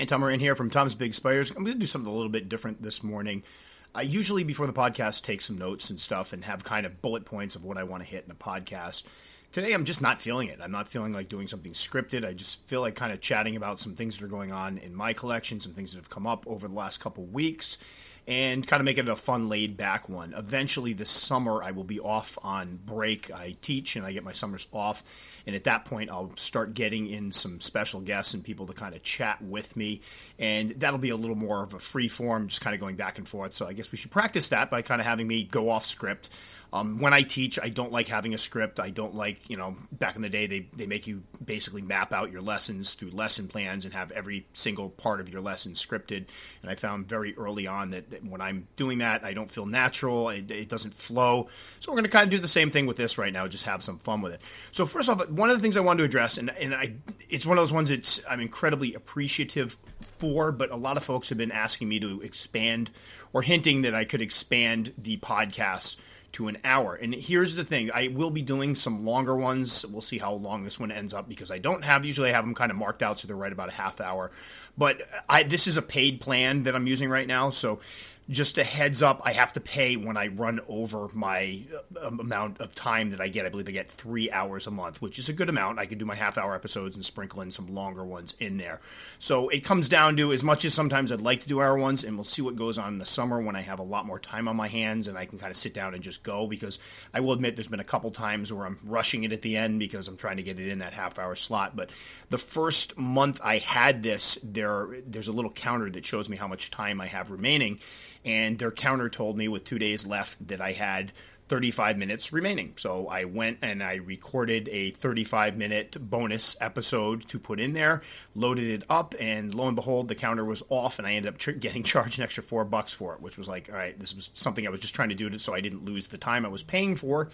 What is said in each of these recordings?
Hey, Tom, in here from Tom's Big Spiders. I'm going to do something a little bit different this morning. I usually, before the podcast, take some notes and stuff and have kind of bullet points of what I want to hit in a podcast. Today, I'm just not feeling it. I'm not feeling like doing something scripted. I just feel like kind of chatting about some things that are going on in my collection, some things that have come up over the last couple weeks, and kind of make it a fun, laid-back one. Eventually, this summer, I will be off on break. I teach, and I get my summers off, and at that point, I'll start getting in some special guests and people to kind of chat with me, and that'll be a little more of a free form, just kind of going back and forth. So I guess we should practice that by kind of having me go off script. When I teach, I don't like having a script. I don't like, back in the day, they make you basically map out your lessons through lesson plans and have every single part of your lesson scripted. And I found very early on that when I'm doing that, I don't feel natural. It doesn't flow. So we're going to kind of do the same thing with this right now, just have some fun with it. So first off, one of the things I wanted to address, it's one of those ones that I'm incredibly appreciative for, but a lot of folks have been asking me to expand or hinting that I could expand the podcast to an hour. And here's the thing. I will be doing some longer ones. We'll see how long this one ends up because usually I have them kind of marked out so they're right about a half hour. But this is a paid plan that I'm using right now. So just a heads up, I have to pay when I run over my amount of time that I get. I believe I get 3 hours a month, which is a good amount. I can do my half-hour episodes and sprinkle in some longer ones in there. So it comes down to, as much as sometimes I'd like to do hour ones, and we'll see what goes on in the summer when I have a lot more time on my hands and I can kind of sit down and just go, because I will admit there's been a couple times where I'm rushing it at the end because I'm trying to get it in that half-hour slot. But the first month I had this, there's a little counter that shows me how much time I have remaining. And their counter told me with 2 days left that I had 35 minutes remaining. So I went and I recorded a 35-minute bonus episode to put in there, loaded it up, and lo and behold, the counter was off, and I ended up getting charged an extra $4 for it, which was like, all right, this was something I was just trying to do so I didn't lose the time I was paying for,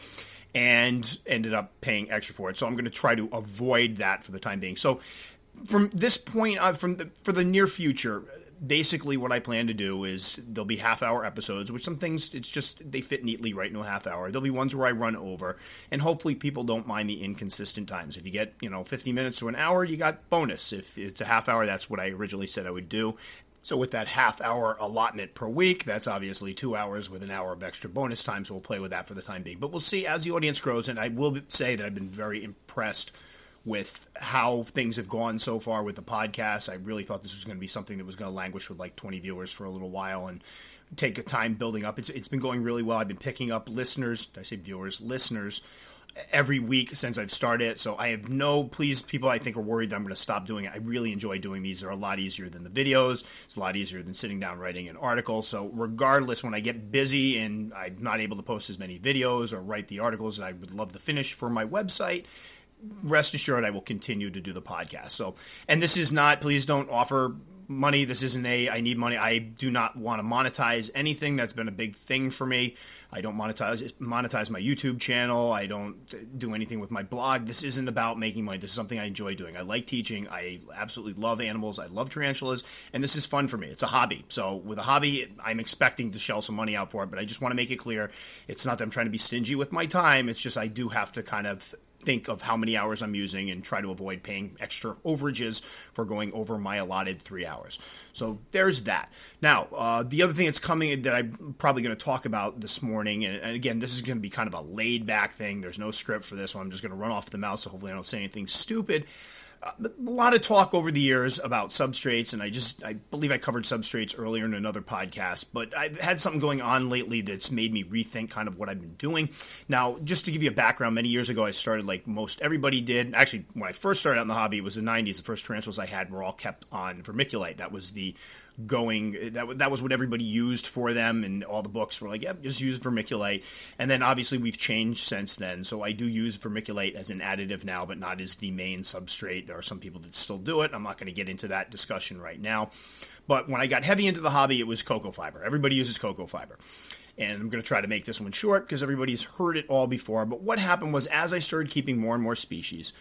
and ended up paying extra for it. So I'm going to try to avoid that for the time being. So from this point on, for the near future, basically what I plan to do is there'll be half-hour episodes, which some things, it's just they fit neatly right into a half hour. There'll be ones where I run over, and hopefully people don't mind the inconsistent times. If you get 50 minutes to an hour, you got bonus. If it's a half hour, that's what I originally said I would do. So with that half-hour allotment per week, that's obviously 2 hours with an hour of extra bonus time, so we'll play with that for the time being. But we'll see as the audience grows, and I will say that I've been very impressed with how things have gone so far with the podcast. I really thought this was going to be something that was going to languish with like 20 viewers for a little while and take a time building up. It's been going really well. I've been picking up listeners, I say viewers, listeners, every week since I've started. So I have please, people I think are worried that I'm going to stop doing it. I really enjoy doing these. They're a lot easier than the videos. It's a lot easier than sitting down writing an article. So regardless, when I get busy and I'm not able to post as many videos or write the articles that I would love to finish for my website, rest assured I will continue to do the podcast. So, and this is not, please don't offer money. This isn't I need money. I do not want to monetize anything. That's been a big thing for me. I don't monetize my YouTube channel. I don't do anything with my blog. This isn't about making money. This is something I enjoy doing. I like teaching. I absolutely love animals. I love tarantulas, and this is fun for me. It's a hobby. So with a hobby, I'm expecting to shell some money out for it, but I just want to make it clear. It's not that I'm trying to be stingy with my time. It's just I do have to kind of think of how many hours I'm using and try to avoid paying extra overages for going over my allotted 3 hours. So there's that. Now, the other thing that's coming that I'm probably going to talk about this morning, and again, this is going to be kind of a laid-back thing. There's no script for this one. I'm just going to run off the mouth, so hopefully I don't say anything stupid. A lot of talk over the years about substrates, and I believe I covered substrates earlier in another podcast, but I've had something going on lately that's made me rethink kind of what I've been doing. Now, just to give you a background, many years ago I started like most everybody did. Actually, when I first started out in the hobby, it was the 90s. The first tarantulas I had were all kept on vermiculite. That was that was what everybody used for them, and all the books were like, yep, just use vermiculite. And then obviously we've changed since then, so I do use vermiculite as an additive now, but not as the main substrate. There are some people that still do it. I'm not going to get into that discussion right now. But when I got heavy into the hobby, it was cocoa fiber. Everybody uses cocoa fiber. And I'm going to try to make this one short because everybody's heard it all before. But what happened was, as I started keeping more and more species,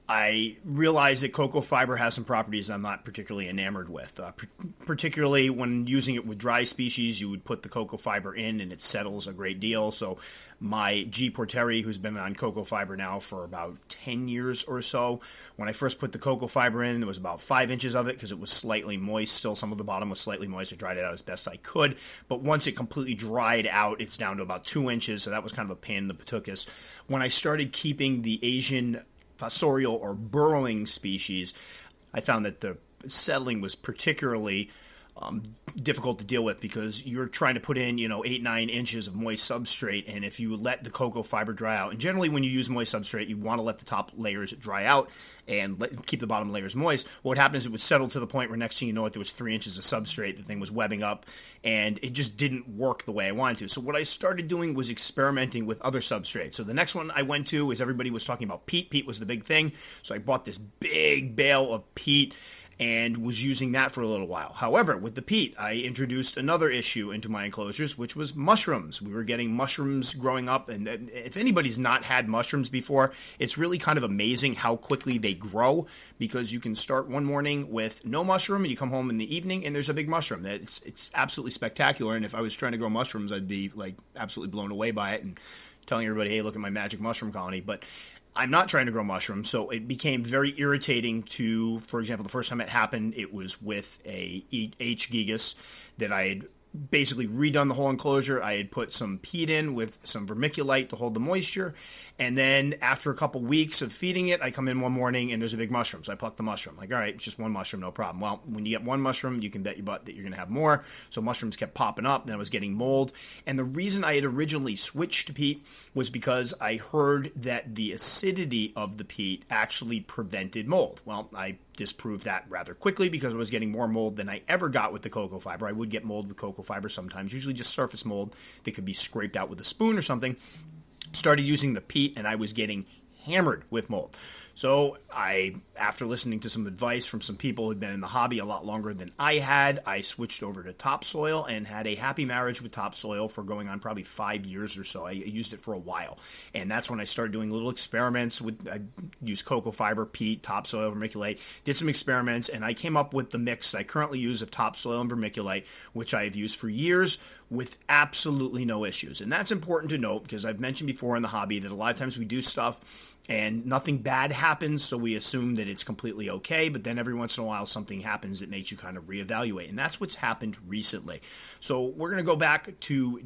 I realized that cocoa fiber has some properties I'm not particularly enamored with. Particularly when using it with dry species, you would put the cocoa fiber in and it settles a great deal. So my G. porteri, who's been on cocoa fiber now for about 10 years or so, when I first put the cocoa fiber in, there was about 5 inches of it because it was slightly moist. Still, some of the bottom was slightly moist. I dried it out as best I could. But once it completely dried out, it's down to about 2 inches. So that was kind of a pain in the patuchus. When I started keeping the Asian fossorial or burrowing species, I found that the settling was particularly difficult to deal with because you're trying to put in, 8-9 inches of moist substrate, and if you let the cocoa fiber dry out, and generally when you use moist substrate, you want to let the top layers dry out and keep the bottom layers moist. What happened is it would settle to the point where next thing you know there was 3 inches of substrate, the thing was webbing up, and it just didn't work the way I wanted to. So what I started doing was experimenting with other substrates. So the next one I went to is everybody was talking about peat. Peat was the big thing, so I bought this big bale of peat and was using that for a little while. However, with the peat, I introduced another issue into my enclosures, which was mushrooms. We were getting mushrooms growing up, and if anybody's not had mushrooms before, it's really kind of amazing how quickly they grow, because you can start one morning with no mushroom, and you come home in the evening, and there's a big mushroom. It's absolutely spectacular, and if I was trying to grow mushrooms, I'd be absolutely blown away by it and telling everybody, hey, look at my magic mushroom colony. But I'm not trying to grow mushrooms, so it became very irritating to, for example, the first time it happened, it was with a H. gigas that I had basically redone the whole enclosure. I had put some peat in with some vermiculite to hold the moisture, and then after a couple weeks of feeding it, I come in one morning and there's a big mushroom, so I pluck the mushroom. All right, it's just one mushroom, no problem. Well, when you get one mushroom, you can bet your butt that you're going to have more, so mushrooms kept popping up, then I was getting mold, and the reason I had originally switched to peat was because I heard that the acidity of the peat actually prevented mold. Well, I disproved that rather quickly because I was getting more mold than I ever got with the cocoa fiber. I would get mold with cocoa fiber sometimes, usually just surface mold that could be scraped out with a spoon or something. Started using the peat and I was getting hammered with mold. So after listening to some advice from some people who had been in the hobby a lot longer than I had, I switched over to topsoil and had a happy marriage with topsoil for going on probably 5 years or so. I used it for a while. And that's when I started doing little experiments I used cocoa fiber, peat, topsoil, vermiculite, did some experiments, and I came up with the mix that I currently use of topsoil and vermiculite, which I have used for years with absolutely no issues. And that's important to note because I've mentioned before in the hobby that a lot of times we do stuff and nothing bad happens, so we assume that it's completely okay, but then every once in a while something happens that makes you kind of reevaluate, and that's what's happened recently. So we're going to go back to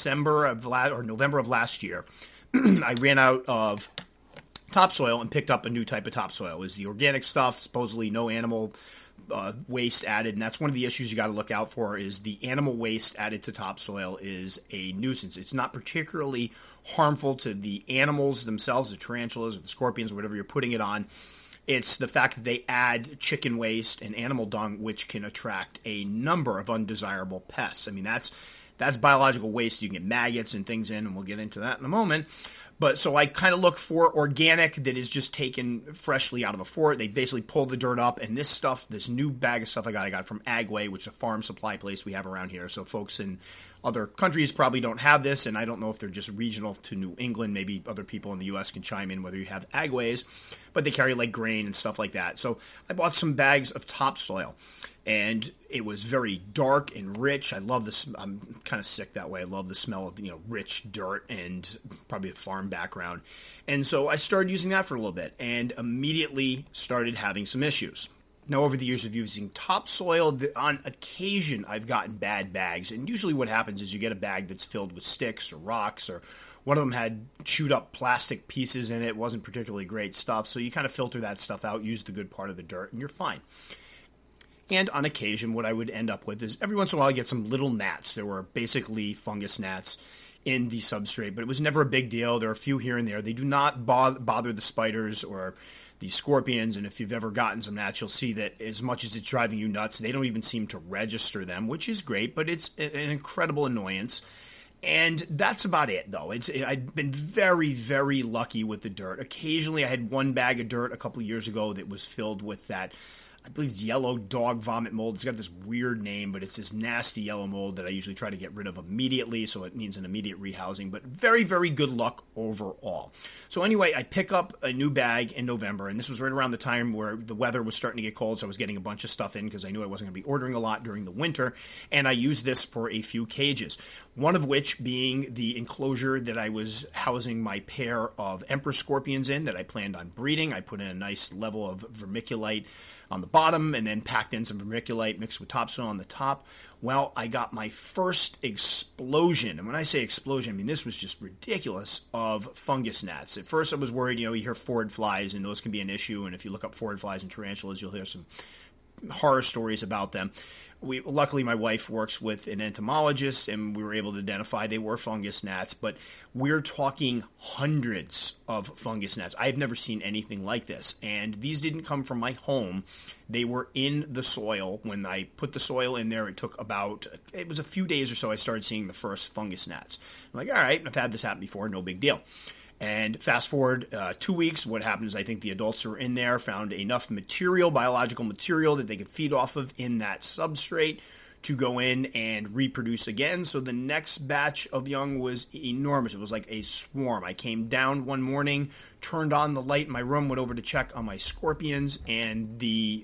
November of last year. I ran out of topsoil and picked up a new type of topsoil. It was the organic stuff, supposedly no animal waste added, and that's one of the issues you got to look out for is the animal waste added to topsoil is a nuisance. It's not particularly harmful to the animals themselves, the tarantulas or the scorpions or whatever you're putting it on. It's the fact that they add chicken waste and animal dung, which can attract a number of undesirable pests. I mean, that's biological waste. You can get maggots and things in, and we'll get into that in a moment. But so I kind of look for organic that is just taken freshly out of a fort. They basically pull the dirt up, and this new bag of stuff I got from Agway, which is a farm supply place we have around here. So folks in other countries probably don't have this, and I don't know if they're just regional to New England. Maybe other people in the U.S. can chime in whether you have Agways, but they carry like grain and stuff like that. So I bought some bags of topsoil. And it was very dark and rich. I love this. I'm kind of sick that way. I love the smell of, rich dirt and probably a farm background. And so I started using that for a little bit and immediately started having some issues. Now, over the years of using topsoil, on occasion I've gotten bad bags. And usually what happens is you get a bag that's filled with sticks or rocks, or one of them had chewed up plastic pieces in it. It wasn't particularly great stuff. So you kind of filter that stuff out, use the good part of the dirt, and you're fine. And on occasion, what I would end up with is every once in a while I get some little gnats. There were basically fungus gnats in the substrate, but it was never a big deal. There are a few here and there. They do not bother the spiders or the scorpions, and if you've ever gotten some gnats, you'll see that as much as it's driving you nuts, they don't even seem to register them, which is great, but it's an incredible annoyance. And that's about it, though. I've been very, very lucky with the dirt. Occasionally, I had one bag of dirt a couple of years ago that was filled with that I believe it's yellow dog vomit mold. It's got this weird name, but it's this nasty yellow mold that I usually try to get rid of immediately, so it means an immediate rehousing, but very, very good luck overall. So anyway, I pick up a new bag in November, and this was right around the time where the weather was starting to get cold, so I was getting a bunch of stuff in because I knew I wasn't going to be ordering a lot during the winter, and I used this for a few cages, one of which being the enclosure that I was housing my pair of emperor scorpions in that I planned on breeding. I put in a nice level of vermiculite on the bottom and then packed in some vermiculite mixed with topsoil on the top. Well, I got my first explosion. And when I say explosion, I mean this was just ridiculous of fungus gnats. At first I was worried, you hear forward flies and those can be an issue. And if you look up forward flies and tarantulas, you'll hear some horror stories about them. Luckily, my wife works with an entomologist, and we were able to identify they were fungus gnats, but we're talking hundreds of fungus gnats. I've never seen anything like this, and these didn't come from my home. They were in the soil. When I put the soil in there, it was a few days or so I started seeing the first fungus gnats. I'm like, all right, I've had this happen before, no big deal. And fast forward 2 weeks, what happens is I think the adults were in there, found enough material, biological material, that they could feed off of in that substrate to go in and reproduce again. So the next batch of young was enormous. It was like a swarm. I came down one morning, turned on the light in my room, went over to check on my scorpions, and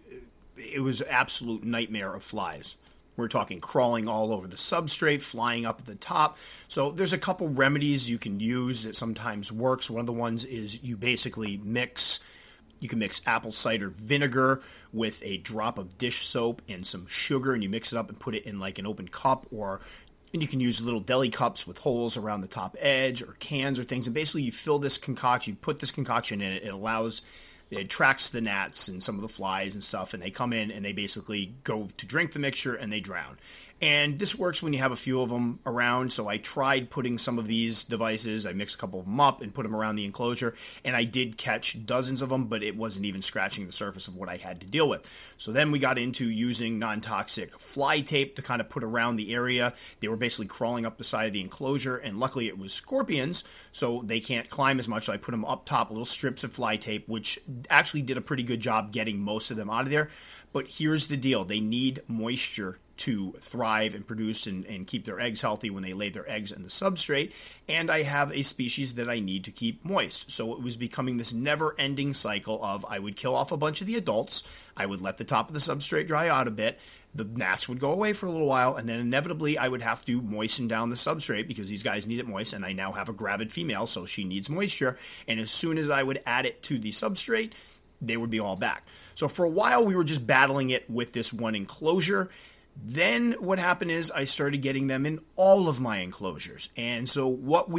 it was an absolute nightmare of flies. We're talking crawling all over the substrate, flying up at the top. So there's a couple remedies you can use that sometimes works. One of the ones is you basically you can mix apple cider vinegar with a drop of dish soap and some sugar, and you mix it up and put it in like an open cup, and you can use little deli cups with holes around the top edge or cans or things. And basically you fill this concoction, you put this concoction in it, it attracts the gnats and some of the flies and stuff, and they come in and they basically go to drink the mixture and they drown. And this works when you have a few of them around, so I tried putting some of these devices, I mixed a couple of them up and put them around the enclosure, and I did catch dozens of them, but it wasn't even scratching the surface of what I had to deal with. So then we got into using non-toxic fly tape to kind of put around the area. They were basically crawling up the side of the enclosure, and luckily it was scorpions, so they can't climb as much, so I put them up top, little strips of fly tape, which actually did a pretty good job getting most of them out of there. But here's the deal. They need moisture to thrive and produce and keep their eggs healthy when they lay their eggs in the substrate. And I have a species that I need to keep moist. So it was becoming this never-ending cycle of I would kill off a bunch of the adults, I would let the top of the substrate dry out a bit, the gnats would go away for a little while, and then inevitably I would have to moisten down the substrate because these guys need it moist, and I now have a gravid female, so she needs moisture. And as soon as I would add it to the substrate, they would be all back. So for a while, we were just battling it with this one enclosure. Then what happened is I started getting them in all of my enclosures. And so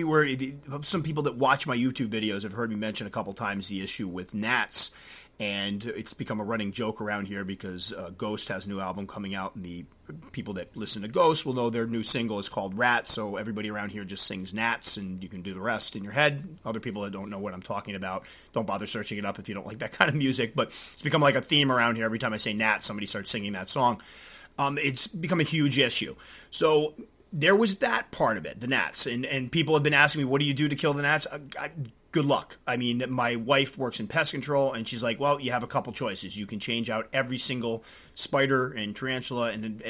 some people that watch my YouTube videos have heard me mention a couple times the issue with gnats. And it's become a running joke around here because Ghost has a new album coming out, and the people that listen to Ghost will know their new single is called Rats, so everybody around here just sings gnats, and you can do the rest in your head. Other people that don't know what I'm talking about, don't bother searching it up if you don't like that kind of music, but it's become like a theme around here. Every time I say gnat, somebody starts singing that song. It's become a huge issue. So there was that part of it, the gnats, and people have been asking me, what do you do to kill the gnats? Good luck. I mean, my wife works in pest control, and she's like, well, you have a couple choices. You can change out every single spider and tarantula and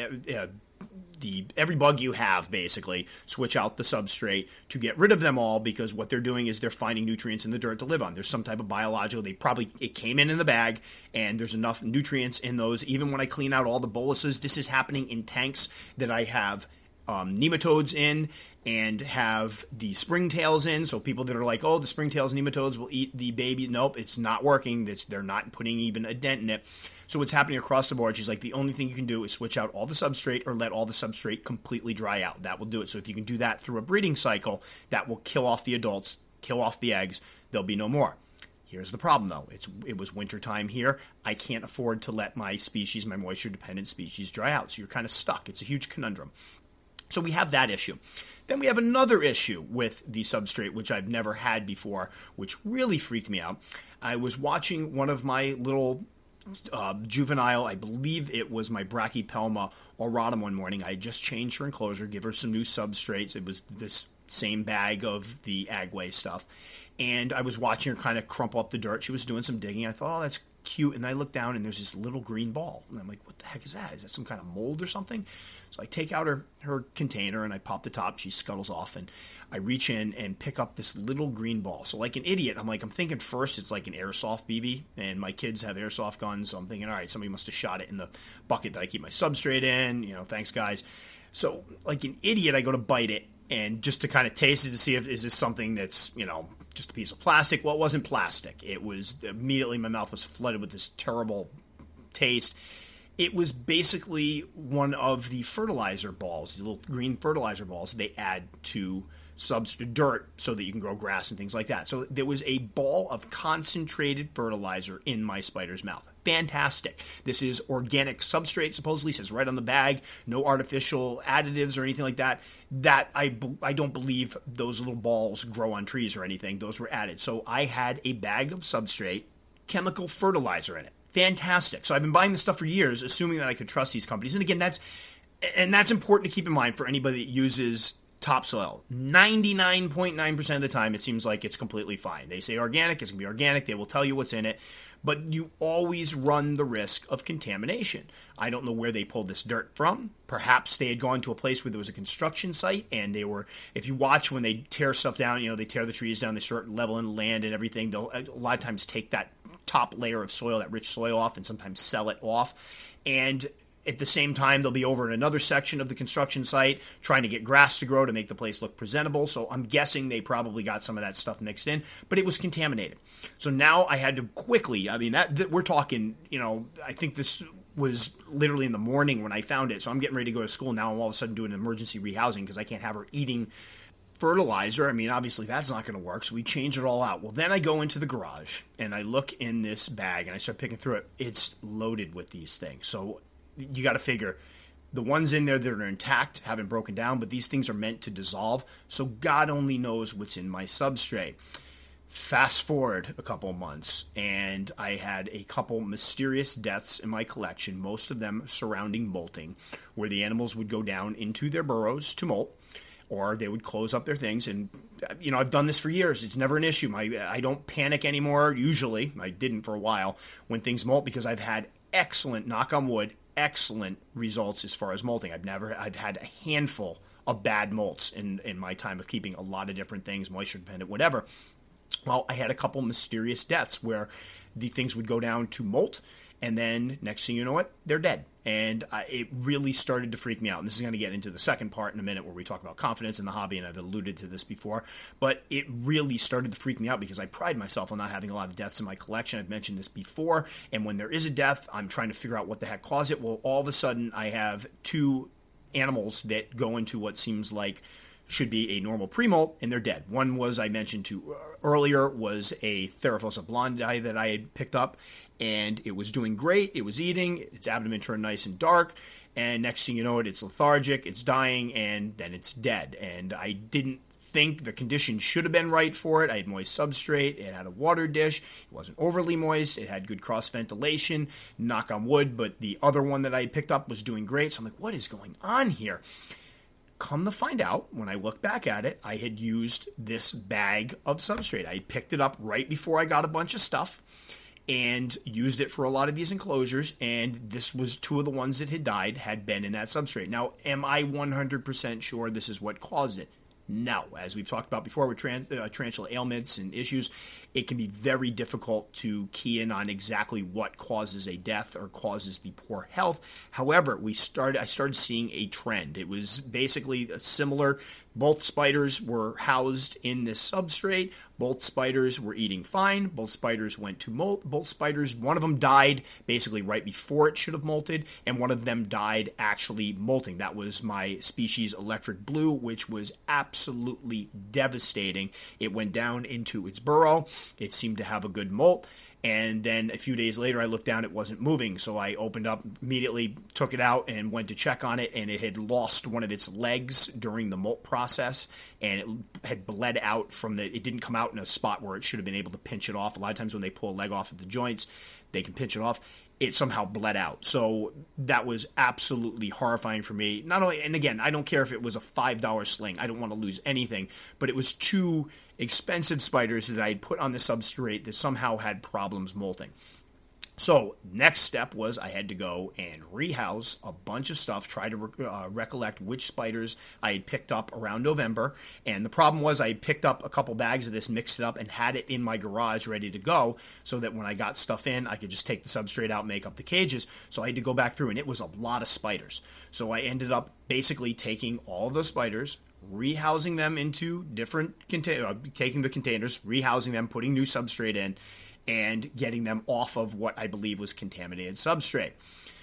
every bug you have, basically, switch out the substrate to get rid of them all, because what they're doing is they're finding nutrients in the dirt to live on. There's some type of biological, it came in the bag, and there's enough nutrients in those. Even when I clean out all the boluses, this is happening in tanks that I have nematodes in and have the springtails in. So people that are like, oh, the springtails and nematodes will eat the baby. Nope, it's not working. They're not putting even a dent in it. So what's happening across the board, she's like, the only thing you can do is switch out all the substrate or let all the substrate completely dry out. That will do it. So if you can do that through a breeding cycle, that will kill off the adults, kill off the eggs. There'll be no more. Here's the problem, though. It was wintertime here. I can't afford to let my species, my moisture-dependent species, dry out. So you're kind of stuck. It's a huge conundrum. So we have that issue. Then we have another issue with the substrate, which I've never had before, which really freaked me out. I was watching one of my little juvenile, I believe it was my Brachypelma auratum one morning. I had just changed her enclosure, give her some new substrates. It was this same bag of the Agway stuff. And I was watching her kind of crumple up the dirt. She was doing some digging. I thought, oh, that's cute. And I look down and there's this little green ball. And I'm like, what the heck is that? Is that some kind of mold or something? So I take out her container and I pop the top. She scuttles off and I reach in and pick up this little green ball. So like an idiot, I'm thinking first it's like an airsoft BB, and my kids have airsoft guns. So I'm thinking, all right, somebody must have shot it in the bucket that I keep my substrate in. Thanks guys. So like an idiot, I go to bite it, and just to kind of taste it to see if is this something that's, just a piece of plastic. Well, it wasn't plastic. It was immediately my mouth was flooded with this terrible taste. It was basically one of the fertilizer balls, the little green fertilizer balls they add to dirt so that you can grow grass and things like that. So there was a ball of concentrated fertilizer in my spider's mouth. Fantastic. This is organic substrate, supposedly, says right on the bag. No artificial additives or anything like that. That I don't believe those little balls grow on trees or anything. Those were added. So I had a bag of substrate, chemical fertilizer in it. Fantastic. So I've been buying this stuff for years, assuming that I could trust these companies. And again, that's important to keep in mind for anybody that uses topsoil. 99.9% of the time, it seems like it's completely fine. They say organic, it's going to be organic. They will tell you what's in it. But you always run the risk of contamination. I don't know where they pulled this dirt from. Perhaps they had gone to a place where there was a construction site, and they were, if you watch when they tear stuff down, they tear the trees down, they start leveling land and everything. They'll a lot of times take that top layer of soil, that rich soil off, and sometimes sell it off. And at the same time, they'll be over in another section of the construction site trying to get grass to grow to make the place look presentable. So I'm guessing they probably got some of that stuff mixed in, but it was contaminated. So now I had to quickly, that we're talking, I think this was literally in the morning when I found it. So I'm getting ready to go to school. Now I'm all of a sudden doing emergency rehousing because I can't have her eating fertilizer. Obviously that's not going to work. So we change it all out. Well, then I go into the garage and I look in this bag and I start picking through it. It's loaded with these things. So you got to figure the ones in there that are intact haven't broken down, but these things are meant to dissolve. So God only knows what's in my substrate. Fast forward a couple of months, and I had a couple mysterious deaths in my collection, most of them surrounding molting, where the animals would go down into their burrows to molt, or they would close up their things. And, I've done this for years. It's never an issue. I don't panic anymore, usually. I didn't for a while when things molt, because I've had excellent, knock on wood, excellent results as far as molting. I've had a handful of bad molts in my time of keeping a lot of different things, moisture dependent, whatever. Well, I had a couple mysterious deaths where the things would go down to molt, and then next thing you know it, they're dead. And it really started to freak me out. And this is going to get into the second part in a minute where we talk about confidence in the hobby, and I've alluded to this before. But it really started to freak me out because I pride myself on not having a lot of deaths in my collection. I've mentioned this before. And when there is a death, I'm trying to figure out what the heck caused it. Well, all of a sudden, I have two animals that go into what seems like should be a normal pre-molt, and they're dead. One was, I mentioned to earlier, was a Theraphosa blondi that I had picked up, and it was doing great. It was eating. Its abdomen turned nice and dark, and next thing you know it's lethargic, it's dying, and then it's dead. And I didn't think the conditions should have been right for it. I had moist substrate. It had a water dish. It wasn't overly moist. It had good cross ventilation, knock on wood, but the other one that I picked up was doing great. So I'm like, what is going on here? Come to find out, when I look back at it, I had used this bag of substrate. I picked it up right before I got a bunch of stuff and used it for a lot of these enclosures, and this was two of the ones that had died had been in that substrate. Now, am I 100% sure this is what caused it? No. As we've talked about before with tarantula ailments and issues, it can be very difficult to key in on exactly what causes a death or causes the poor health. However, I started seeing a trend. It was basically similar. Both spiders were housed in this substrate. Both spiders were eating fine. Both spiders went to molt. Both spiders, one of them died basically right before it should have molted, and one of them died actually molting. That was my species Electric Blue, which was absolutely devastating. It went down into its burrow. It seemed to have a good molt. And then a few days later, I looked down, it wasn't moving. So I opened up, immediately took it out and went to check on it. And it had lost one of its legs during the molt process. And it had bled out it didn't come out in a spot where it should have been able to pinch it off. A lot of times when they pull a leg off at the joints, they can pinch it off. It somehow bled out. So that was absolutely horrifying for me. Not only, and again, I don't care if it was a $5 sling. I don't want to lose anything. But it was two expensive spiders that I had put on the substrate that somehow had problems molting. So next step was I had to go and rehouse a bunch of stuff, try to recollect which spiders I had picked up around November. And the problem was I had picked up a couple bags of this, mixed it up, and had it in my garage ready to go so that when I got stuff in, I could just take the substrate out, make up the cages. So I had to go back through, and it was a lot of spiders. So I ended up basically taking all of those spiders, rehousing them into different taking the containers, rehousing them, putting new substrate in, and getting them off of what I believe was contaminated substrate.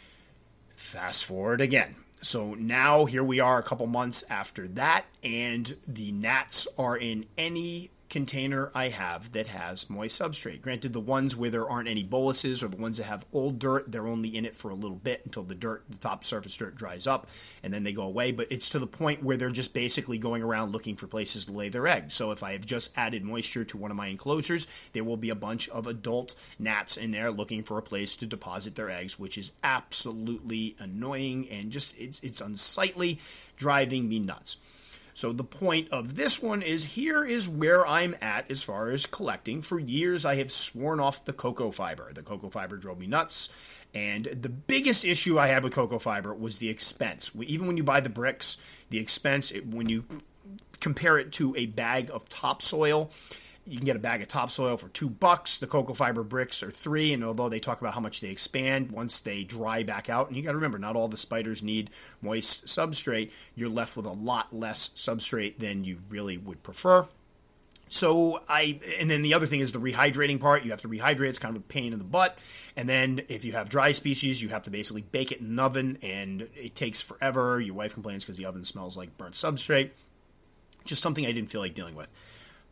Fast forward again. So now here we are a couple months after that, and the gnats are in any container I have that has moist substrate. Granted, the ones where there aren't any boluses or the ones that have old dirt, they're only in it for a little bit until the top surface dirt dries up, and then they go away. But it's to the point where they're just basically going around looking for places to lay their eggs. So if I have just added moisture to one of my enclosures, there will be a bunch of adult gnats in there looking for a place to deposit their eggs, which is absolutely annoying and just it's unsightly, driving me nuts. So the point of this one is here is where I'm at as far as collecting. For years, I have sworn off the cocoa fiber. The cocoa fiber drove me nuts. And the biggest issue I had with cocoa fiber was the expense. Even when you buy the bricks, the expense, when you compare it to a bag of topsoil, you can get a bag of topsoil for $2. The cocoa fiber bricks are $3, and although they talk about how much they expand once they dry back out, and you got to remember, not all the spiders need moist substrate, you're left with a lot less substrate than you really would prefer. So and then the other thing is the rehydrating part. You have to rehydrate. It's kind of a pain in the butt. And then if you have dry species, you have to basically bake it in an oven, and it takes forever. Your wife complains because the oven smells like burnt substrate. Just something I didn't feel like dealing with.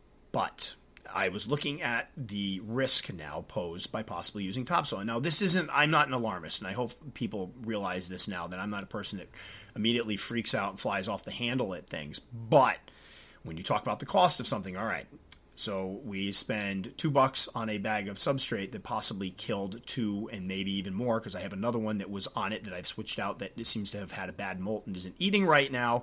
But I was looking at the risk now posed by possibly using topsoil. Now, I'm not an alarmist, and I hope people realize this now, that I'm not a person that immediately freaks out and flies off the handle at things. But when you talk about the cost of something, all right, so we spend $2 on a bag of substrate that possibly killed 2 and maybe even more, because I have another one that was on it that I've switched out that seems to have had a bad molt and isn't eating right now.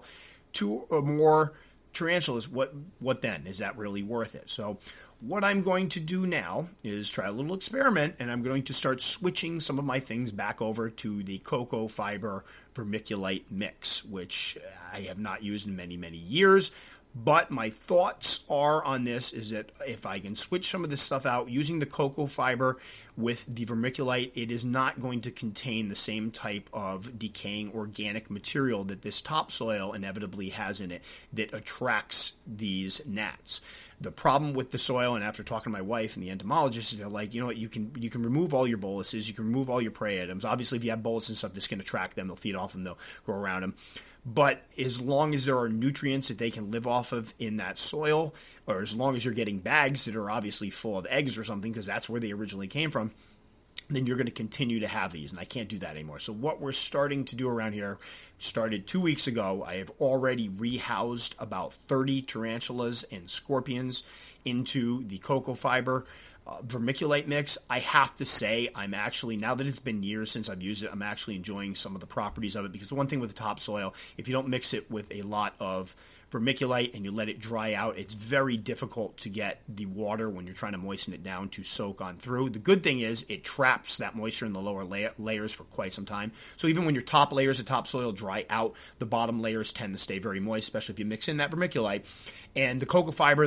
2 or more tarantulas, what then? Is that really worth it? So what I'm going to do now is try a little experiment, and I'm going to start switching some of my things back over to the cocoa fiber vermiculite mix, which I have not used in many, many years. But my thoughts are on this is that if I can switch some of this stuff out using the cocoa fiber with the vermiculite, it is not going to contain the same type of decaying organic material that this topsoil inevitably has in it that attracts these gnats. The problem with the soil, and after talking to my wife and the entomologist, they're like, you know what, you can remove all your boluses, you can remove all your prey items. Obviously, if you have boluses and stuff, this can attract them. They'll feed off them, they'll go around them. But as long as there are nutrients that they can live off of in that soil, or as long as you're getting bags that are obviously full of eggs or something, because that's where they originally came from, then you're going to continue to have these, and I can't do that anymore. So what we're starting to do around here started 2 weeks ago. I have already rehoused about 30 tarantulas and scorpions into the cocoa fiber vermiculite mix. I have to say, I'm actually, now that it's been years since I've used it, I'm actually enjoying some of the properties of it, because the one thing with the topsoil, if you don't mix it with a lot of vermiculite and you let it dry out, it's very difficult to get the water when you're trying to moisten it down to soak on through. The good thing is it traps that moisture in the lower layers for quite some time. So even when your top layers of topsoil dry out, the bottom layers tend to stay very moist, especially if you mix in that vermiculite. And the cocoa fiber,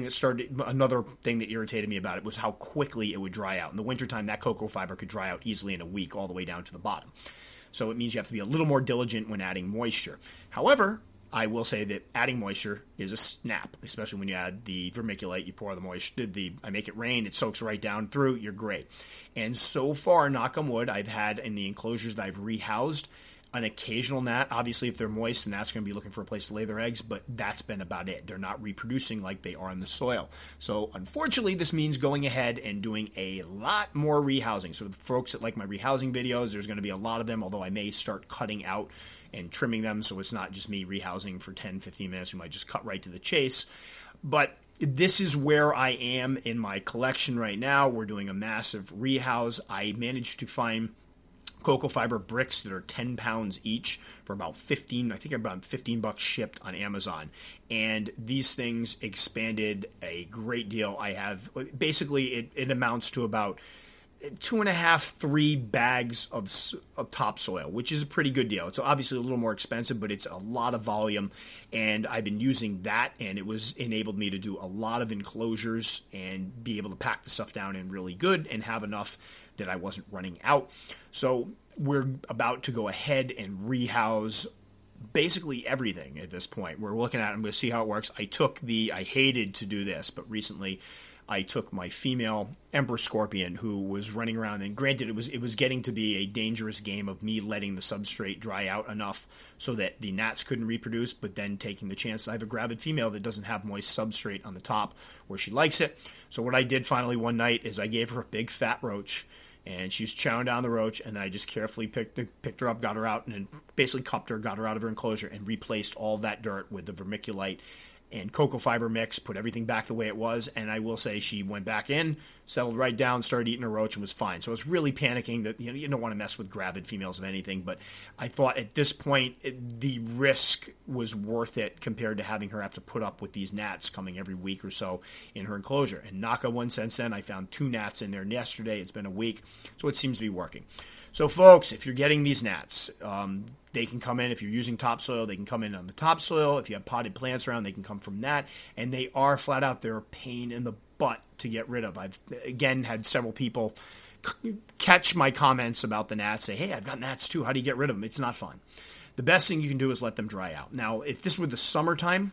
another thing that irritated me about it was how quickly it would dry out. In the wintertime, that cocoa fiber could dry out easily in a week all the way down to the bottom. So it means you have to be a little more diligent when adding moisture. However, I will say that adding moisture is a snap, especially when you add the vermiculite, you pour the moisture, I make it rain, it soaks right down through, you're great. And so far, knock on wood, I've had in the enclosures that I've rehoused, an occasional gnat. Obviously, if they're moist, the gnat's going to be looking for a place to lay their eggs, but that's been about it. They're not reproducing like they are in the soil. So, unfortunately, this means going ahead and doing a lot more rehousing. So, the folks that like my rehousing videos, there's going to be a lot of them, although I may start cutting out and trimming them, so it's not just me rehousing for 10, 15 minutes. We might just cut right to the chase. But this is where I am in my collection right now. We're doing a massive rehouse. I managed to find cocoa fiber bricks that are 10 pounds each for about $15 shipped on Amazon. And these things expanded a great deal. I have, basically, it amounts to about 2.5, 3 bags of topsoil, which is a pretty good deal. It's obviously a little more expensive, but it's a lot of volume, and I've been using that, and it was enabled me to do a lot of enclosures and be able to pack the stuff down in really good and have enough that I wasn't running out. So we're about to go ahead and rehouse basically everything at this point. We're looking at it. I'm going to see how it works. I hated to do this, but recently I took my female Emperor Scorpion, who was running around, and granted it was getting to be a dangerous game of me letting the substrate dry out enough so that the gnats couldn't reproduce, but then taking the chance that I have a gravid female that doesn't have moist substrate on the top where she likes it. So what I did finally one night is I gave her a big fat roach, and she was chowing down the roach, and I just carefully picked her up, got her out, and then basically cupped her, got her out of her enclosure, and replaced all that dirt with the vermiculite and cocoa fiber mix, put everything back the way it was, and I will say she went back in, settled right down, started eating her roach, and was fine. So I was really panicking that you don't want to mess with gravid females of anything, but I thought at this point the risk was worth it compared to having her have to put up with these gnats coming every week or so in her enclosure. And knock on wood, since then I found 2 gnats in there yesterday. It's been a week, so it seems to be working. So folks, if you're getting these gnats, they can come in. If you're using topsoil, they can come in on the topsoil. If you have potted plants around, they can come from that. And they are flat out, they're a pain in the butt to get rid of. I've, again, had several people catch my comments about the gnats, say, hey, I've got gnats too. How do you get rid of them? It's not fun. The best thing you can do is let them dry out. Now, if this were the summertime,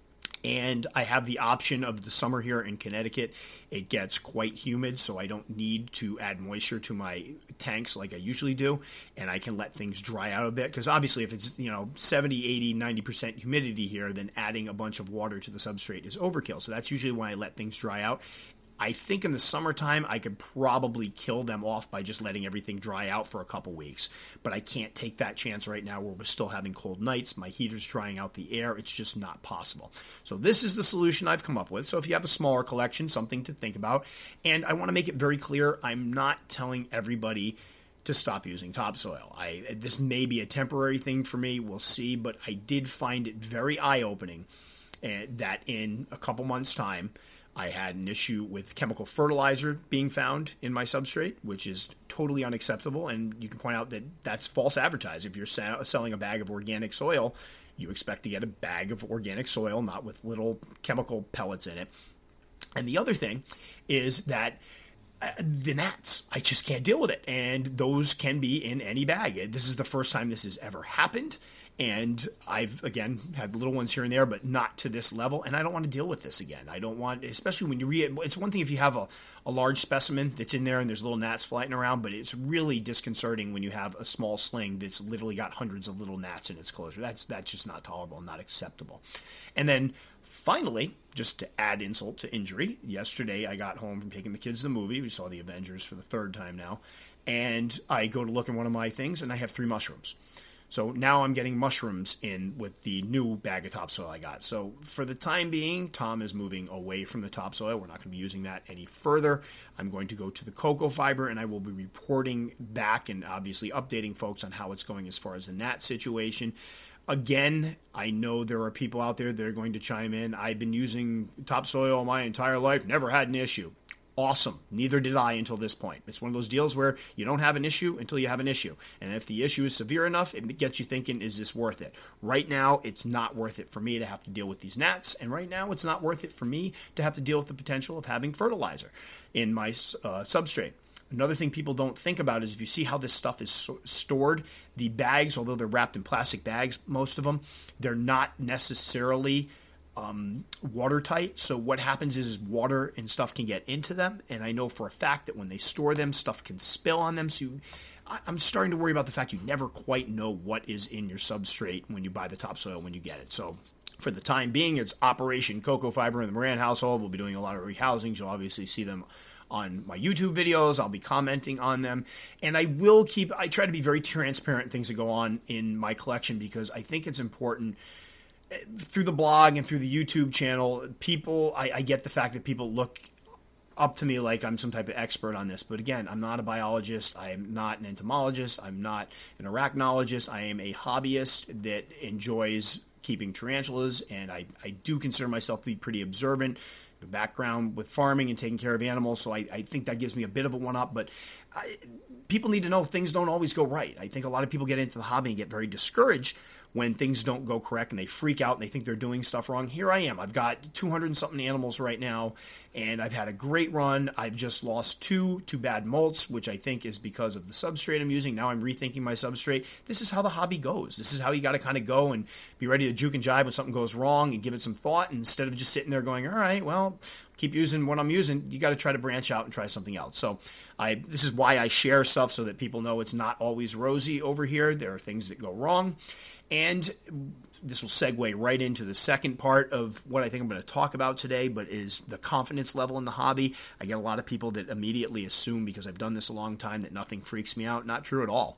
and I have the option of the summer here in Connecticut, it gets quite humid, so I don't need to add moisture to my tanks like I usually do, and I can let things dry out a bit, because obviously if it's 70, 80, 90% humidity here, then adding a bunch of water to the substrate is overkill. So that's usually when I let things dry out. I think in the summertime, I could probably kill them off by just letting everything dry out for a couple weeks. But I can't take that chance right now where we're still having cold nights. My heater's drying out the air. It's just not possible. So this is the solution I've come up with. So if you have a smaller collection, something to think about. And I want to make it very clear, I'm not telling everybody to stop using topsoil. This may be a temporary thing for me. We'll see. But I did find it very eye-opening that in a couple months' time, I had an issue with chemical fertilizer being found in my substrate, which is totally unacceptable, and you can point out that that's false advertising. If you're selling a bag of organic soil, you expect to get a bag of organic soil, not with little chemical pellets in it. And the other thing is that the gnats, I just can't deal with it, and those can be in any bag. This is the first time this has ever happened. And I've, again, had little ones here and there, but not to this level. And I don't want to deal with this again. I don't want, especially when it's one thing if you have a large specimen that's in there and there's little gnats flying around, but it's really disconcerting when you have a small sling that's literally got hundreds of little gnats in its closure. That's just not tolerable, not acceptable. And then finally, just to add insult to injury, yesterday I got home from taking the kids to the movie. We saw the Avengers for the 3rd time now. And I go to look at one of my things and I have 3 mushrooms. So now I'm getting mushrooms in with the new bag of topsoil I got. So for the time being, Tom is moving away from the topsoil. We're not going to be using that any further. I'm going to go to the cocoa fiber, and I will be reporting back and obviously updating folks on how it's going as far as the gnat situation. Again, I know there are people out there that are going to chime in. I've been using topsoil my entire life, never had an issue. Awesome. Neither did I until this point. It's one of those deals where you don't have an issue until you have an issue. And if the issue is severe enough, it gets you thinking, is this worth it? Right now, it's not worth it for me to have to deal with these gnats. And right now, it's not worth it for me to have to deal with the potential of having fertilizer in my substrate. Another thing people don't think about is if you see how this stuff is stored, the bags, although they're wrapped in plastic bags, most of them, they're not necessarily watertight. So what happens is water and stuff can get into them. And I know for a fact that when they store them, stuff can spill on them. So I'm starting to worry about the fact you never quite know what is in your substrate when you buy the topsoil when you get it. So for the time being, it's Operation Cocoa Fiber in the Moran household. We'll be doing a lot of rehousings. You'll obviously see them on my YouTube videos. I'll be commenting on them. And I try to be very transparent in things that go on in my collection because I think it's important. Through the blog and through the YouTube channel, I get the fact that people look up to me like I'm some type of expert on this. But again, I'm not a biologist. I am not an entomologist. I'm not an arachnologist. I am a hobbyist that enjoys keeping tarantulas, and I do consider myself to be pretty observant. The background with farming and taking care of animals, so I think that gives me a bit of a one-up, but people need to know things don't always go right. I think a lot of people get into the hobby and get very discouraged when things don't go correct and they freak out and they think they're doing stuff wrong. Here I am. I've got 200 and something animals right now, and I've had a great run. I've just lost two bad molts, which I think is because of the substrate I'm using. Now I'm rethinking my substrate. This is how the hobby goes. This is how you got to kind of go and be ready to juke and jive when something goes wrong and give it some thought, and instead of just sitting there going, all right, well, keep using what I'm using, you got to try to branch out and try something else. So this is why I share stuff, so that people know it's not always rosy over here. There are things that go wrong. And this will segue right into the second part of what I think I'm going to talk about today, but is the confidence level in the hobby. I get a lot of people that immediately assume, because I've done this a long time, that nothing freaks me out. Not true at all.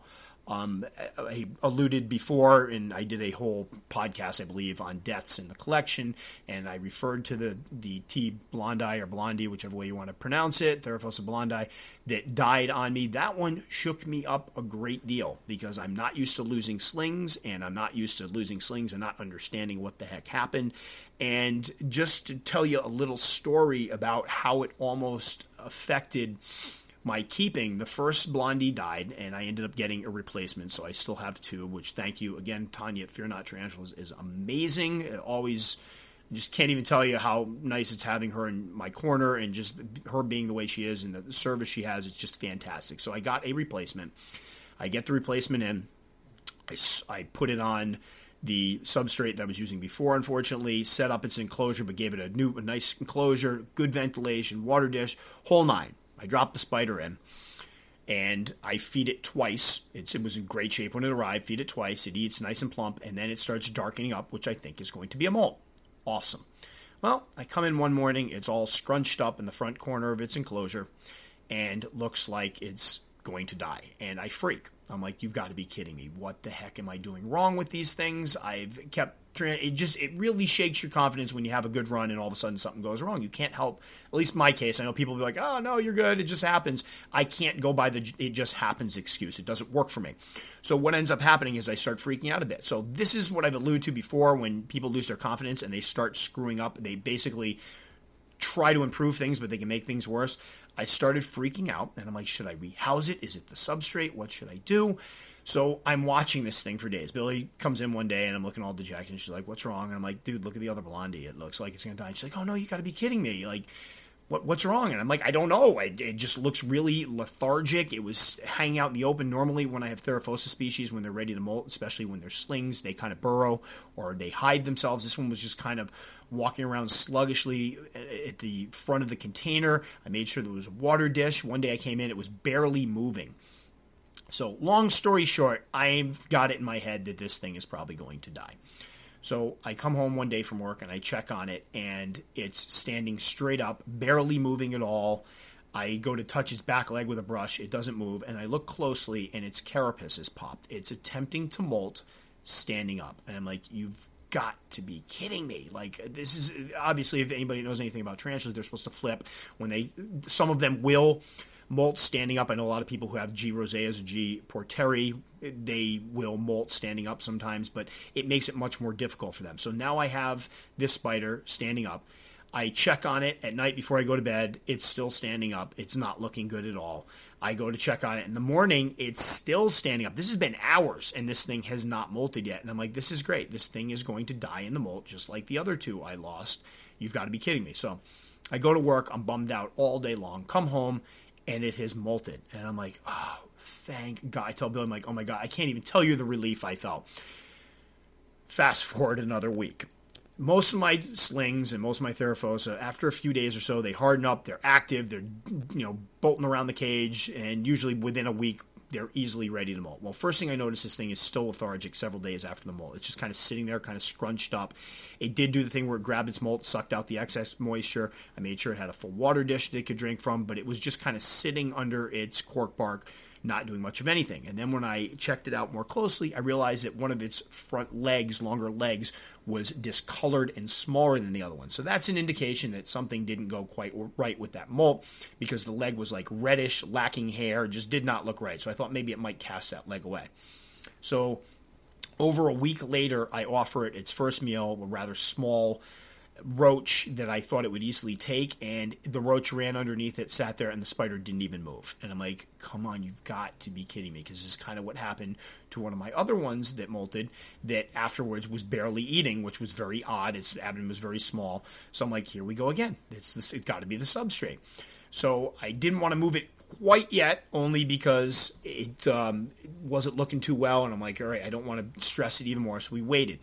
I alluded before, and I did a whole podcast, I believe, on deaths in the collection, and I referred to the T. blondi or blondie, whichever way you want to pronounce it, Theraphosa blondi, that died on me. That one shook me up a great deal, because I'm not used to losing slings, and I'm not used to losing slings and not understanding what the heck happened. And just to tell you a little story about how it almost affected my keeping, the first blondie died, and I ended up getting a replacement, so I still have two, which, thank you again, Tanya at Fear Not Tarantulas, is amazing. It always, just can't even tell you how nice it's having her in my corner, and just her being the way she is and the service she has, it's just fantastic. So I got a replacement. I get the replacement in. I put it on the substrate that I was using before, unfortunately, set up its enclosure, but gave it a nice enclosure, good ventilation, water dish, whole nine. I dropped the spider in, and I feed it twice. It was in great shape when it arrived. Feed it twice. It eats nice and plump, and then it starts darkening up, which I think is going to be a molt. Awesome. Well, I come in one morning. It's all scrunched up in the front corner of its enclosure, and looks like it's going to die. And I freak. I'm like, you've got to be kidding me. What the heck am I doing wrong with these things? It really shakes your confidence when you have a good run and all of a sudden something goes wrong. You can't help, at least my case, I know people will be like, oh, no, you're good, it just happens. I can't go by the it just happens excuse. It doesn't work for me. So what ends up happening is I start freaking out a bit. So this is what I've alluded to before when people lose their confidence and they start screwing up. They basically try to improve things, but they can make things worse. I started freaking out, and I'm like, should I rehouse it? Is it the substrate? What should I do? So I'm watching this thing for days. Billy comes in one day, and I'm looking all dejected, and she's like, what's wrong? And I'm like, dude, look at the other blondie. It looks like it's going to die. And she's like, oh, no, you got to be kidding me. Like, what's wrong? And I'm like, I don't know. It just looks really lethargic. It was hanging out in the open. Normally, when I have Theraphosa species, when they're ready to molt, especially when they're slings, they kind of burrow or they hide themselves. This one was just kind of walking around sluggishly at the front of the container. I made sure there was a water dish. One day I came in, it was barely moving. So long story short, I've got it in my head that this thing is probably going to die. So I come home one day from work and I check on it, and it's standing straight up, barely moving at all. I go to touch its back leg with a brush. It doesn't move. And I look closely, and its carapace is popped. It's attempting to molt standing up. And I'm like, you've got to be kidding me. Like, this is obviously, if anybody knows anything about tarantulas, they're supposed to flip when some of them will molt standing up. I know a lot of people who have G. roseas or G. porteri, they will molt standing up sometimes, but it makes it much more difficult for them. So now I have this spider standing up. I check on it at night before I go to bed. It's still standing up. It's not looking good at all. I go to check on it in the morning. It's still standing up. This has been hours, and this thing has not molted yet. And I'm like, this is great. This thing is going to die in the molt, just like the other two I lost. You've got to be kidding me. So I go to work. I'm bummed out all day long. Come home, and it has molted. And I'm like, oh, thank God. I tell Bill, I'm like, oh my God, I can't even tell you the relief I felt. Fast forward another week. Most of my slings and most of my Theraphosa, after a few days or so, they harden up, they're active, they're bolting around the cage, and usually within a week, they're easily ready to molt. Well, first thing I noticed, this thing is still lethargic several days after the molt. It's just kind of sitting there, kind of scrunched up. It did do the thing where it grabbed its molt, sucked out the excess moisture. I made sure it had a full water dish that it could drink from, but it was just kind of sitting under its cork bark, not doing much of anything. And then when I checked it out more closely, I realized that one of its front legs, longer legs, was discolored and smaller than the other one. So that's an indication that something didn't go quite right with that molt, because the leg was like reddish, lacking hair, just did not look right. So I thought maybe it might cast that leg away. So Over a week later, I offer it its first meal, a rather small roach that I thought it would easily take, and the roach ran underneath it, sat there, and the spider didn't even move. And I'm like, come on, you've got to be kidding me, because this is kind of what happened to one of my other ones that molted that afterwards was barely eating, which was very odd. Its abdomen was very small. So I'm like, here we go again. It's got to be the substrate. So I didn't want to move it quite yet, only because it wasn't looking too well, and I'm like, all right, I don't want to stress it even more. So we waited.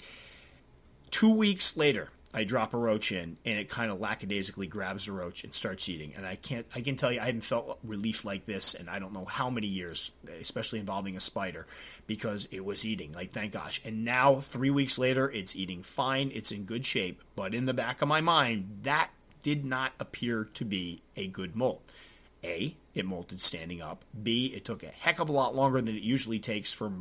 2 weeks later, I drop a roach in, and it kind of lackadaisically grabs the roach and starts eating. And I can tell you, I haven't felt relief like this in I don't know how many years, especially involving a spider, because it was eating, like, thank gosh. And now, 3 weeks later, it's eating fine, it's in good shape. But in the back of my mind, that did not appear to be a good molt. A, it molted standing up. B, it took a heck of a lot longer than it usually takes for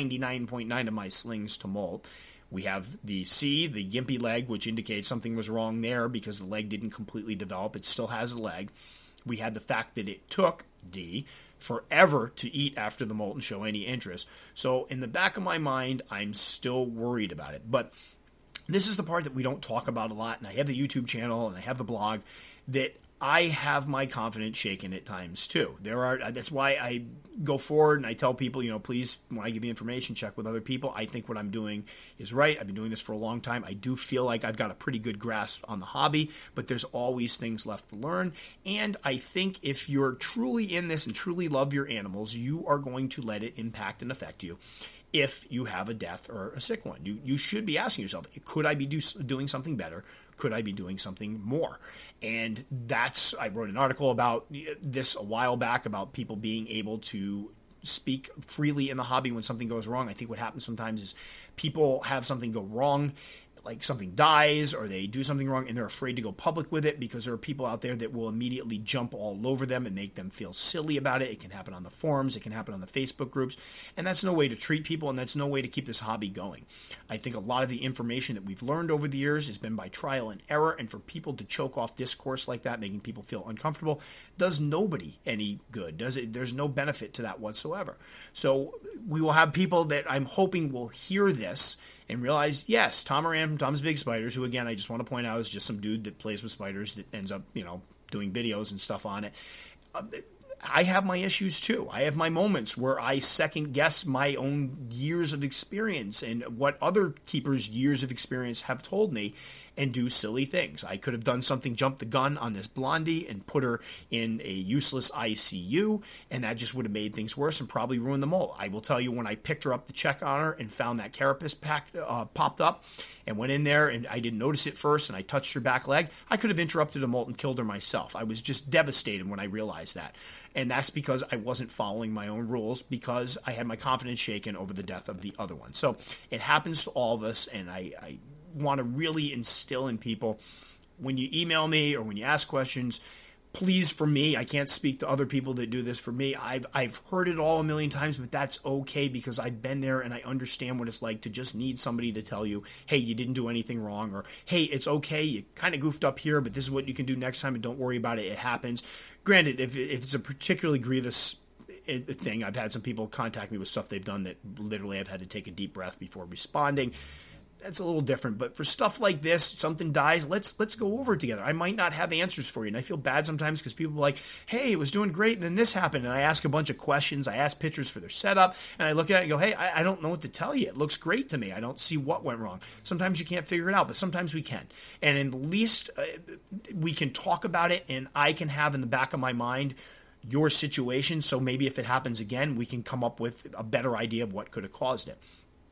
99.9 of my slings to molt. We have the C, the gimpy leg, which indicates something was wrong there because the leg didn't completely develop. It still has a leg. We had the fact that it took, D, forever to eat after the molt and show any interest. So in the back of my mind, I'm still worried about it. But this is the part that we don't talk about a lot, and I have the YouTube channel and I have the blog, that I have my confidence shaken at times too. That's why I go forward and I tell people, please, when I give you information, check with other people. I think what I'm doing is right. I've been doing this for a long time. I do feel like I've got a pretty good grasp on the hobby, but there's always things left to learn. And I think if you're truly in this and truly love your animals, you are going to let it impact and affect you. If you have a death or a sick one, you should be asking yourself, could I be doing something better? Could I be doing something more? And I wrote an article about this a while back about people being able to speak freely in the hobby when something goes wrong. I think what happens sometimes is people have something go wrong, like something dies or they do something wrong and they're afraid to go public with it because there are people out there that will immediately jump all over them and make them feel silly about it. It can happen on the forums. It can happen on the Facebook groups. And that's no way to treat people, and that's no way to keep this hobby going. I think a lot of the information that we've learned over the years has been by trial and error, and for people to choke off discourse like that, making people feel uncomfortable, does nobody any good. There's no benefit to that whatsoever. So we will have people that I'm hoping will hear this and realize, yes, Tom Moran from Tom's Big Spiders, who, again, I just want to point out is just some dude that plays with spiders that ends up, doing videos and stuff on it. I have my issues too. I have my moments where I second guess my own years of experience and what other keepers' years of experience have told me and do silly things. I could have done something, jumped the gun on this blondie and put her in a useless ICU, and that just would have made things worse and probably ruined the molt. I will tell you, when I picked her up to check on her and found that carapace popped up and went in there and I didn't notice it first and I touched her back leg, I could have interrupted the molt and killed her myself. I was just devastated when I realized that. And that's because I wasn't following my own rules, because I had my confidence shaken over the death of the other one. So it happens to all of us, and I want to really instill in people, when you email me or when you ask questions, please, for me, I can't speak to other people that do this. For me, I've heard it all a million times, but that's okay, because I've been there and I understand what it's like to just need somebody to tell you, hey, you didn't do anything wrong, or hey, it's okay, you kind of goofed up here, but this is what you can do next time, and don't worry about it, it happens. Granted, if it's a particularly grievous thing, I've had some people contact me with stuff they've done that literally I've had to take a deep breath before responding. That's a little different, but for stuff like this, something dies, let's go over it together. I might not have answers for you, and I feel bad sometimes because people are like, hey, it was doing great, and then this happened, and I ask a bunch of questions, I ask pictures for their setup, and I look at it and go, hey, I don't know what to tell you. It looks great to me. I don't see what went wrong. Sometimes you can't figure it out, but sometimes we can. And at least we can talk about it, and I can have in the back of my mind your situation, so maybe if it happens again, we can come up with a better idea of what could have caused it.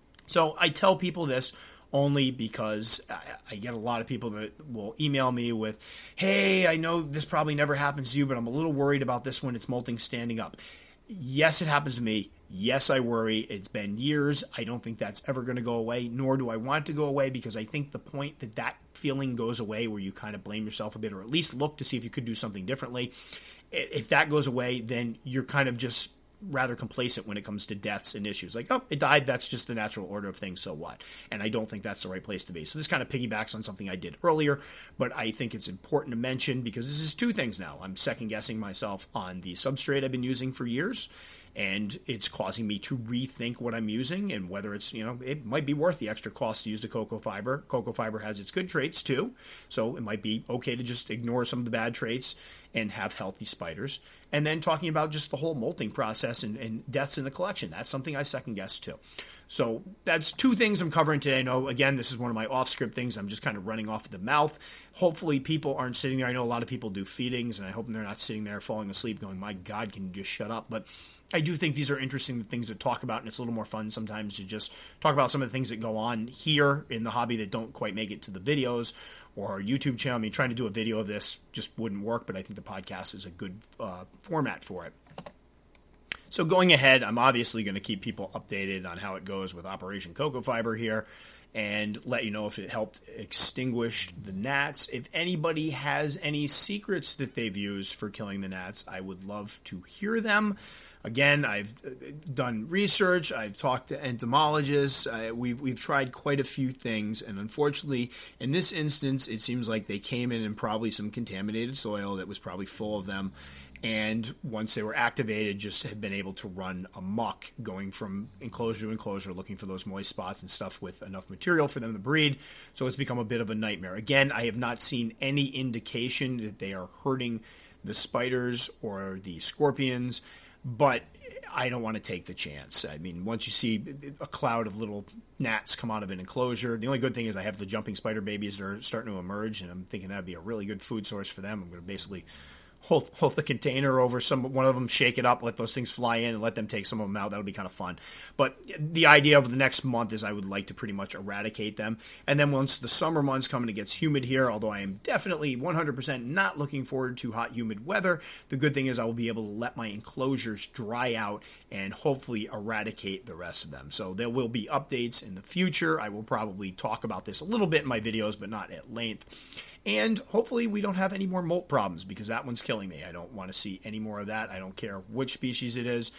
So I tell people this only because I get a lot of people that will email me with, hey, I know this probably never happens to you, but I'm a little worried about this when it's molting standing up. Yes, it happens to me. Yes, I worry. It's been years. I don't think that's ever going to go away, nor do I want it to go away, because I think the point that feeling goes away, where you kind of blame yourself a bit, or at least look to see if you could do something differently, if that goes away, then you're kind of just rather complacent when it comes to deaths and issues. Like, oh, it died, that's just the natural order of things, so what? And I don't think that's the right place to be. So this kind of piggybacks on something I did earlier, but I think it's important to mention, because this is two things now. I'm second-guessing myself on the substrate I've been using for years, and it's causing me to rethink what I'm using and whether it's, it might be worth the extra cost to use the cocoa fiber. Cocoa fiber has its good traits too, so it might be okay to just ignore some of the bad traits and have healthy spiders. And then talking about just the whole molting process and deaths in the collection. That's something I second guess too. So that's two things I'm covering today. I know, again, this is one of my off-script things. I'm just kind of running off the mouth. Hopefully people aren't sitting there. I know a lot of people do feedings, and I hope they're not sitting there falling asleep going, my God, can you just shut up? But I do think these are interesting things to talk about, and it's a little more fun sometimes to just talk about some of the things that go on here in the hobby that don't quite make it to the videos or our YouTube channel. I mean, trying to do a video of this just wouldn't work, but I think the podcast is a good format for it. So going ahead, I'm obviously going to keep people updated on how it goes with Operation Cocoa Fiber here and let you know if it helped extinguish the gnats. If anybody has any secrets that they've used for killing the gnats, I would love to hear them. Again, I've done research. I've talked to entomologists. We've tried quite a few things, and unfortunately, in this instance, it seems like they came in probably some contaminated soil that was probably full of them, and once they were activated, just have been able to run amok, going from enclosure to enclosure, looking for those moist spots and stuff with enough material for them to breed. So it's become a bit of a nightmare. Again, I have not seen any indication that they are hurting the spiders or the scorpions, but I don't want to take the chance. I mean, once you see a cloud of little gnats come out of an enclosure, the only good thing is I have the jumping spider babies that are starting to emerge, and I'm thinking that'd be a really good food source for them. I'm going to basically hold the container over one of them, shake it up, let those things fly in, and let them take some of them out. That'll be kind of fun. But the idea of the next month is I would like to pretty much eradicate them. And then once the summer months come and it gets humid here, although I am definitely 100% not looking forward to hot, humid weather, the good thing is I will be able to let my enclosures dry out and hopefully eradicate the rest of them. So there will be updates in the future. I will probably talk about this a little bit in my videos, but not at length. And hopefully we don't have any more molt problems, because that one's killing me. I don't want to see any more of that. I don't care which species it is.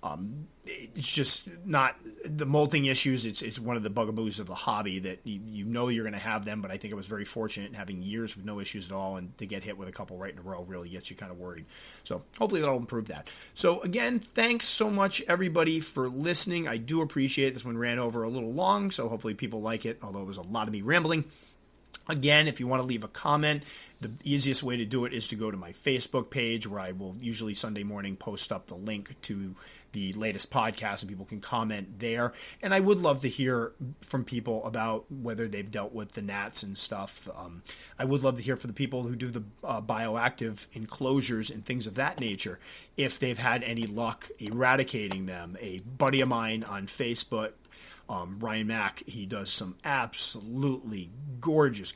It's just not the molting issues. It's one of the bugaboos of the hobby that you know you're going to have them, but I think I was very fortunate in having years with no issues at all, and to get hit with a couple right in a row really gets you kind of worried. So hopefully that'll improve that. So again, thanks so much everybody for listening. I do appreciate it. This one ran over a little long, so hopefully people like it, although it was a lot of me rambling. Again, if you want to leave a comment, the easiest way to do it is to go to my Facebook page, where I will usually Sunday morning post up the link to the latest podcast, and people can comment there. And I would love to hear from people about whether they've dealt with the gnats and stuff. I would love to hear from the people who do the bioactive enclosures and things of that nature, if they've had any luck eradicating them. A buddy of mine on Facebook, Ryan Mack, he does some absolutely gorgeous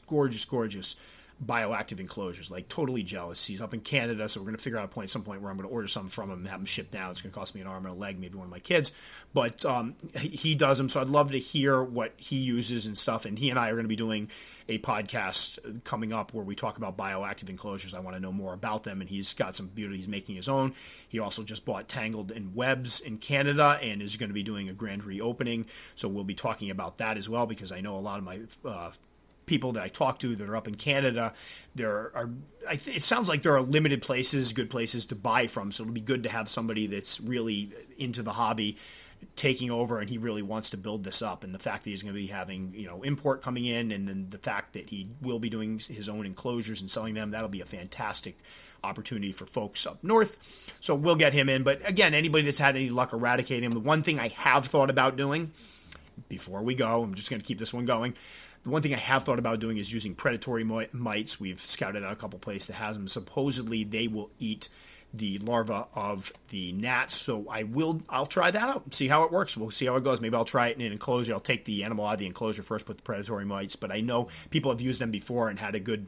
bioactive enclosures, like totally jealous. He's up in Canada, so we're going to figure out at some point where I'm going to order something from him and have them shipped down. It's going to cost me an arm and a leg, maybe one of my kids, but he does them, so I'd love to hear what he uses and stuff. And he and I are going to be doing a podcast coming up where we talk about bioactive enclosures. I want to know more about them, and he's got some beauty. He's making his own. He also just bought Tangled in Webs in Canada and is going to be doing a grand reopening, so we'll be talking about that as well, because I know a lot of my people that I talk to that are up in Canada, it sounds like there are limited places, good places to buy from, so it'll be good to have somebody that's really into the hobby taking over, and he really wants to build this up. And the fact that he's going to be having, import coming in, and then the fact that he will be doing his own enclosures and selling them, that'll be a fantastic opportunity for folks up north. So we'll get him in. But again, anybody that's had any luck eradicating him, the one thing I have thought about doing, before we go, I'm just going to keep this one going, the one thing I have thought about doing is using predatory mites. We've scouted out a couple places that has them. Supposedly they will eat the larva of the gnats, so I'll try that out and see how it works. We'll see how it goes. Maybe I'll try it in an enclosure. I'll take the animal out of the enclosure first, put the predatory mites, but I know people have used them before and had a good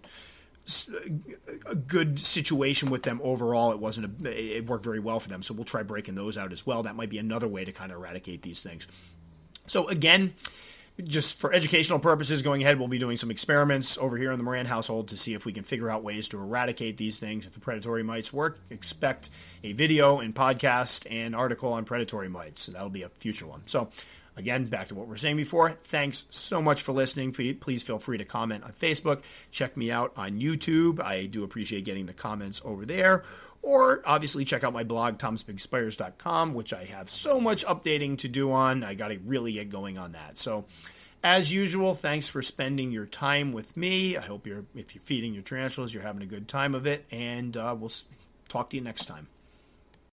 situation with them overall. It worked very well for them, so we'll try breaking those out as well. That might be another way to kind of eradicate these things. So again, just for educational purposes, going ahead, we'll be doing some experiments over here in the Moran household to see if we can figure out ways to eradicate these things. If the predatory mites work, expect a video and podcast and article on predatory mites. So that'll be a future one. So Again, back to what we were saying before, thanks so much for listening. Please feel free to comment on Facebook. Check me out on YouTube. I do appreciate getting the comments over there. Or obviously check out my blog, thomasbigspires.com, which I have so much updating to do on. I got to really get going on that. So as usual, thanks for spending your time with me. I hope if you're feeding your tarantulas, you're having a good time of it. And we'll talk to you next time.